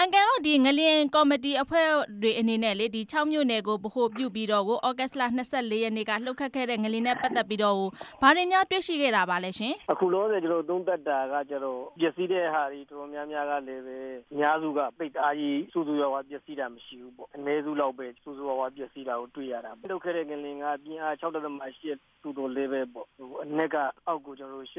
န်ကန်တို့ဒီငလျင်ကော်မတီအဖွဲ့တွေအနေနဲ့လေဒီ6မြို့နယ်ကိုဗဟိုပြုပြီးတော့ကိုဩဂတ်စ်လ24ရက်နေ့ကလှုပ်ခတ်ခဲ့တဲ့ငလျင်နဲ့ပတ်သက်ပြီးတော့ဘာတွေများတွေ့ရှိခဲ့တာပါလဲရှင်အခုလောဆယ်ကျွန်တော်သုံးသက်တာကကျွန်တော်ပျက်စီးတဲ့ဟာတွေတော်တော်များများကလည်းပဲအများစုကပိတ်အားကြီးစူးစူးရွားရွားပျက်စီးတာမရှိဘူးပေါ့အနည်းစုလောက်ပဲစူးစူးရွားရွားပျက်စီးတာကိုတွေ့ရတာလှုပ်ခဲ့တဲ့ငလျင်ကပြင်းအား 6.8 တူတိုလေးပဲပေါ့အနက်ကအောက်ကိုကျွန်တော်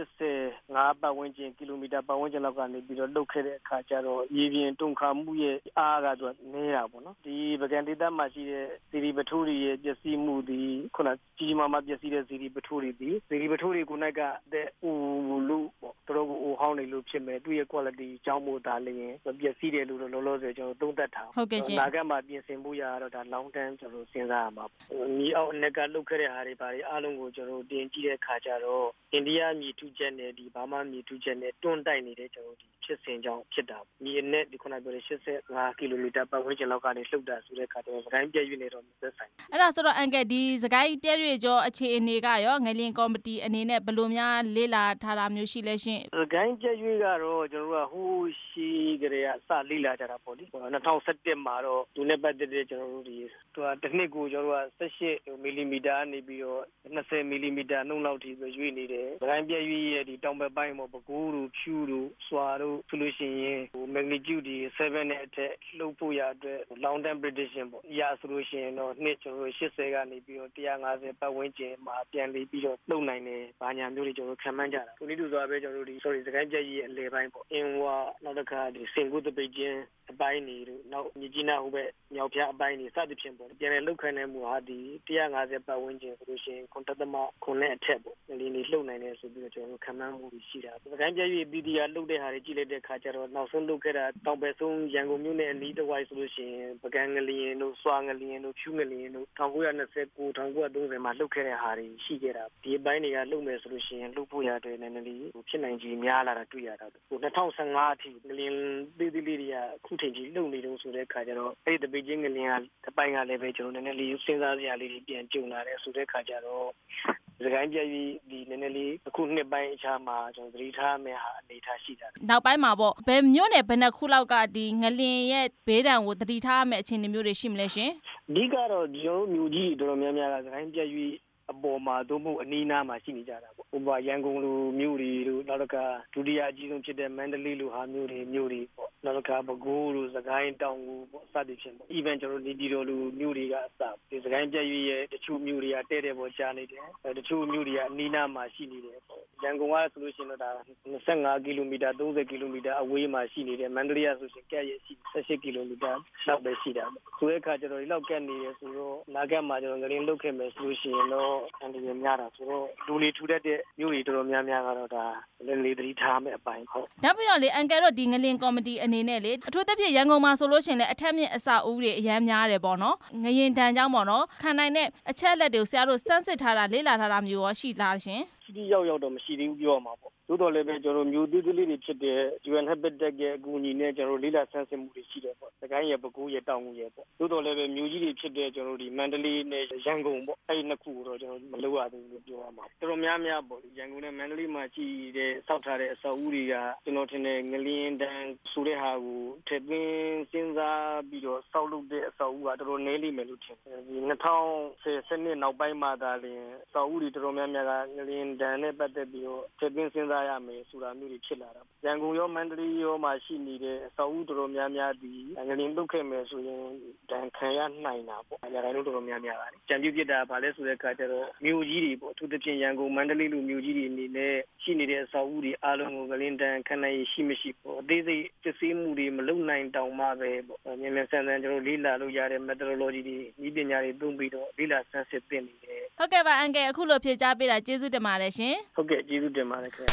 85ပတ်ဝန်းကျင်ကီလိုမီတာပတ်ဝန်းကျင်လောက်ကနေပြီးတော့လှုပ်ခဲ့တဲ့အခါကျတော့ရေပြင်တုန်ခါမှုရဲ့အားကတော့နေတာပေါ့နော်ဒီပကံဒေသမှာရှိတဲ့စီရီပထိုးတွေရဲ့ပျက်စီးမှုဒီခုနကြီးမားပျက်စီးတဲ့စီရီပထိုးတွေဒီစီရီပထိုးတွေကိုနိုင်ကတဲ့ဦးလို့ပေါ့တို့ကိုဟောင်းနေလို့ဖြစ်မယ်သူ့ရဲ့ quality ကြောင်းမို့သားလျင်ပျက်စီးတယ်လို့လောလောဆယ်ကျွန်တော်သုံးသပ်ထားဟုတ်ကဲ့ရှင်နာကမှာပြင်ဆင်ဖို့ရတော့ဒါ long term ကျွန်တော်စဉ်းစားရမှာမြေအောက်အနက်ကလှုပ်ခဲ့တဲ့ဟာတွေဘာတွေအားလုံးကိုကျွန်တော်တင်ကြည့်တဲ့အခါကျတော့အိန္ဒိယမြေထုချက်နဲ့ဒီဘာမှမြေထုချက်နဲ့တွန်းတိုက်နေတဲ့ကျွန်တော်ဒီဖြစ်စဉ်ကြောင့်ဖြစ်တာမြေအနက်ဒီခုနပြောတဲ့85ကီလိုမီတာပတ်ဝန်းကျင်လောက်ကနေလှုပ်တာဆိုတဲ့အခါကျတော့စကိုင်းပြည့်ရွေ့နေတော့သက်ဆိုင်အဲ့ဒါဆိုတော့အန်ကယ်ဒီစကိုင်းပြည့်ရွေ့ကျော်အခြေအနေကရောငလျင်ကော်မတီအနေနဲ့ဘယ်လိုများလေ့လာထားတာမျိုးရှိလဲရှင်စကိုင်းပြည့်ရွေ့ကတော့ကျွန်တော်ကဟိုးရှိကြတဲ့စလေ့လာကြတာပေါ့လေ2017မှာတော့သူနဲ့ပတ်သက်တဲ့ကျွန်တော်တို့ဒီသူကတစ်နှစ်ကိုကျွန်တော်က18မီလီမီတာနေပြီးတော့20မီလီမီတာနှုန်းလောက်ထိပဲရွေ့နေတယ်စကိုင်းပြည့်ရွေ့ရဲ့ဒီတောင်ဘက်ပိုင်းပေါ့ပဲခူးတို့ဖြူတို့စွာတို့ဆိုလို့ရှိရင်ဟို magnitude ဒီ7နဲ့အထက်လှုပ်ဖို့ရအတွက် long term prediction ပေါ့ရဆိုလို့ရှိရင်တော့နှစ်ကျွန်တော်တို့80ကနေပြီးတော့150ပတ်ဝန်းကျင်မှာပြန်လေပြီးတော့လှုပ်နိုင်တယ်ဘာညာမျိုးတွေကျွန်တော်ခံမှန်းကြတာဒီနည်းတူစွာပဲကျွန်တော်တို့ဒီ sorry စကိုင်းပြည့်ရွေ့ရဲ့အလဲပိုင်းပေါ့အင်းဝါနောက်တစ်ခါဒီစင်ကူးတပိတ်ချင်းအပိုင်းနေတို့နောက်မြကြီးနားဟိုဘက်မြောက်ဖျားအပိုင်းနေစသဖြင့်ပေါ့ပြန်လေလှုပ်ခန့်နေမှုဟာဒီ150ပတ်ဝန်းကျင်ဆိုလို့ရှိရင်9.9နဲ့အထက်ပေါ့ဒီနေ့လှုပ်နိုင်တယ်ဆိုပြီးတော့ကျွန်တော်ခံမှန်းမှုရှိတာစကိုင်းပြည့်ရွေ့ပြီးဒီကလှုပ်တဲ့ဟာတွေကြည့်လိုက်တဲ့အခါကျတော့နောက်ဆုံးလှုပ်ခဲ့တာတောင်ဘက်ဆုံးရန်ကုန်မြို့နယ်အနီးတစ်ဝိုက်ဆိုလို့ရှိရင်ပကံငလျင်တို့စွာငလျင်တို့ဖြူငလျင်တို့1929 1930မှာလှုပ်ခဲ့တဲ့ဟာတွေရှိခဲ့တာဒီအပိုင်းတွေကလှုပ်မယ်ဆိုလို့ရှိရင်လှုပ်ဖို့ရတယ်နည်းနည်းလေးဖြစ်နိုင်ကြီးများလာတာတွေ့ရတာဟို2015အထိငလျင်သေးသေးလေးတွေကအခုချိန်ကြီးလှုပ်နေတော့ဆိုတဲ့အခါကျတော့အဲ့ဒီတပိတ်ချင်းငလျင်ကအပိုင်းကလည်းပဲကျွန်တော်နည်းနည်းလေးစဉ်းစားစရာလေးတွေပြန်ကြုံလာတယ်ဆိုတဲ့အခါကျတော့စကိုင်းပြည့်ဒီနည်းနည်းလေးအခုနှစ်ပိုင်းအခြားမှာကျွန်တော်သတိထားမယ့်ဟာအနေထားရှိတာနောက်ပိုင်းမှာပေါ့ဘယ်မြို့နယ်ဘယ်နှခုလောက်ကဒီငလျင်ရဲ့ဘေးဒဏ်ကိုသတိထားမယ့်အခြေအနေမျိုးတွေရှိမလဲရှင်အဓိကတော့ကျွန်တော်မြို့ကြီးတော်တော်များများကစကိုင်းပြည့်အပေါ်မှာသို့မဟုတ်အနီးနားမှာရှိနေကြတာပေါ့ဥပမာရန်ကုန်လိုမြို့တွေတို့နောက်တစ်ခါဒုတိယအကြီးဆုံးဖြစ်တဲ့မန္တလေးလိုဟာမြို့တွေပေါ့နောက်တစ်ခါပဲခူးလိုစကိုင်းတောင်ကိုပေါ့စသဖြင့်ပေါ့ even ကျွန်တော်နေပြည်တော်လိုမြို့တွေကအစဒီစကိုင်းပြည့်ရဲ့တချို့မြို့တွေကတဲ့တဲ့ပေါ်ကြားနေတယ်တချို့မြို့တွေကအနီးနားမှာရှိနေတယ်ပေါ့ရန်ကုန်ကဆိုလို့ရှိရင်တော့ဒါ25ကီလိုမီတာ30ကီလိုမီတာအဝေးမှာရှိနေတယ်မန္တလေးကဆိုရှင်ကဲ့ရဲ့ရှိ18ကီလိုမီတာလောက်ပဲရှိတာပေါ့ဆိုတဲ့အခါကျတော့ဒီလောက်ကဲ့နေရဆိုတော့နာကမှာကျွန်တော်ငရင်းလုတ်ခဲ့မယ်ဆိုလို့ရှိရင်တော့အန်ဒီရများတာဆိုတော့လူတွေထူတတ်တဲ့မြို့တွေတော်တော်များများကတော့ဒါလည်းလေသတိထားမယ်အပိုင်းဟုတ်နောက်ပြီးတော့လေအန်ကယ်တို့ဒီငလျင်ကော်မတီအနေနဲ့လေအထူးသဖြင့်ရန်ကုန်မှာဆိုလို့ရှိရင်လည်းအထက်မြင့်အဆောက်အဦတွေအများများတယ်ပေါ့နော်ငလျင်တန်းကြောင်းပေါ့နော်ခံနိုင်တဲ့အချက်လက်တွေကိုဆရာတို့စမ်းစစ်ထားတာလေ့လာထားတာမျိုးရောရှိလားရှင်ရှိရောက်တော့မရှိသေးဘူးပြောရမှာပေါ့သို့တော်လည်းပဲကျွန်တော်မျိုးသေးသေးလေးတွေဖြစ်တဲ့ UN Habitat ရဲ့အကူအညီနဲ့ကျွန်တော်လေးလာဆန်းစစ်မှုတွေရှိတယ်ပေါ့စကိုင်းရဲ့ပဲခူးရဲ့တောင်ငူရဲ့ပေါ့သို့တော်လည်းပဲမျိုးကြီးတွေဖြစ်တဲ့ကျွန်တော်ဒီမန္တလေးနဲ့ရန်ကုန်ပေါ့အဲ့ဒီနှစ်ခုကိုတော့ကျွန်တော်မလုပ်ရသေးဘူးလို့ပြောရမှာတော်တော်များများပေါ့ရန်ကုန်နဲ့မန္တလေးမှာရှိတဲ့စောက်ထားတဲ့အဆောက်အဦတွေကကျွန်တော်ထင်တယ်ငလျင်တန်းဆိုတဲ့ဟာကိုထည့်သွင်းစဉ်းစားပြီးတော့စောက်လုပ်တဲ့အဆောက်အဦကတော်တော်နည်းလိမ့်မယ်လို့ထင်တယ်ဒီ2010နှစ်နောက်ပိုင်းမှာဒါလျှင်အဆောက်အဦတွေတော်တော်များများကငလျင်တန်းနဲ့ပတ်သက်ပြီးတော့ထည့်သွင်းစဉ်းစားရမယ်ဆိုတာမျိုးတွေဖြစ်လာတာရန်ကုန်ရောမန္တလေးရောမှာရှိနေတဲ့အဆောက်အဦတော်တော်များများဒီငလျင်လုတ်ခဲ့မယ်ဆိုရင်တန်ခံရနိုင်တာပေါ့အရာတိုင်းတော်တော်များများပါတယ်ကြံပြုတ်ပြတာဗာလဲဆိုတဲ့အခါကျတော့မြို့ကြီးတွေပေါ့အထူးသဖြင့်ရန်ကုန်မန္တလေးလိုမြို့ကြီးတွေအနေနဲ့ရှိနေတဲ့အဆောက်အဦတွေအားလုံးကိုငလျင်တန်ခံနိုင်ရှိမရှိပေါ့အသေးစိတ်စစ်ဆေးမှုတွေမလုပ်နိုင်တောင်မှပဲပေါ့မြန်မြန်ဆန်ဆန်ကျွန်တော်လေ့လာလို့ရတဲ့ methodology တွေဤပညာတွေသုံးပြီးတော့လေ့လာဆန်းစစ်သင့်နေတယ်ဟုတ်ကဲ့ပါအန်ကယ်အခုလိုဖြေကြားပေးတာကျေးဇူးတင်ပါတယ်ရှင်ဟုတ်ကဲ့ကျေးဇူးတင်ပါတယ်ခင်ဗျ